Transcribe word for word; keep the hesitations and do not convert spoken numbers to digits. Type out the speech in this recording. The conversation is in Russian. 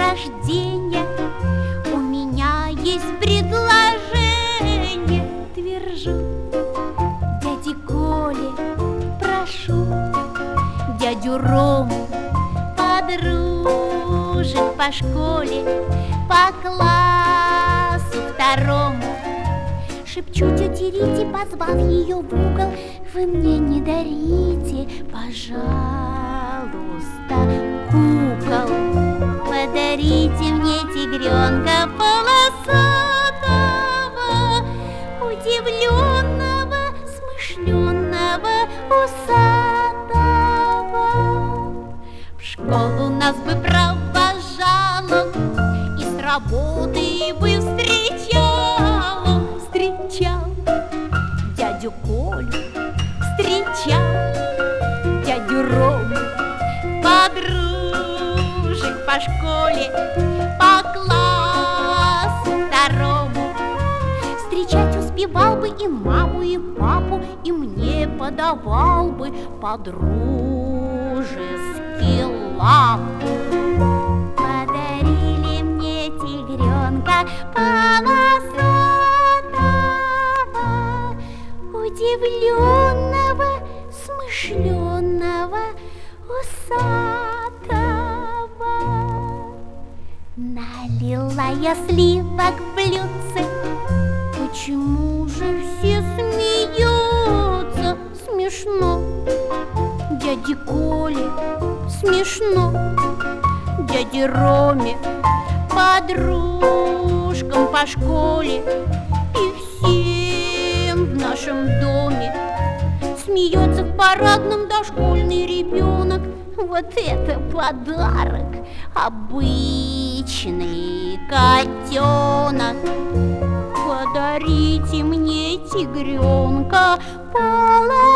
рождения. У меня есть предложение, твержу. Дяде Коле прошу, дядю Рому, подружек по школе, по классу второму. Шепчу тете Рите, позвав ее в угол: вы мне не дарите, пожалуйста, кукол. Подарите мне тигренка полосатого, удивленного, смышленного, усатого. В школу нас бы провожала и с работы бы встречал. Встречал дядю Колю, встречал дядю Рому, подружек по школе, по классу второму. Встречать успевал бы и маму, и папу, и мне подавал бы по-дружески лапу. Подарили мне тигренка полосатого, удивленного, смышленного, усатого. Налила я сливок в блюдце. Почему же все смеются? Смешно дяде Коле, смешно дяде Роме, подружкам по школе и всем в нашем доме. Смеется в парадном дошкольный ребенок. Вот это подарок, обычный котенок. Подарите мне тигренка полосатого,